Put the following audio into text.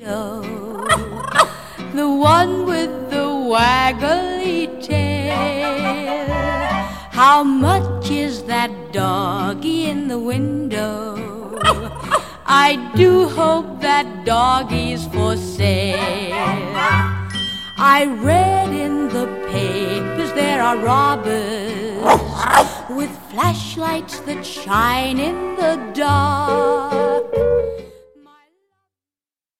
The one with the waggly tail. How much is that doggy in the window? I do hope that doggy's for sale. I read in the papers there are robbers with flashlights that shine in the dark.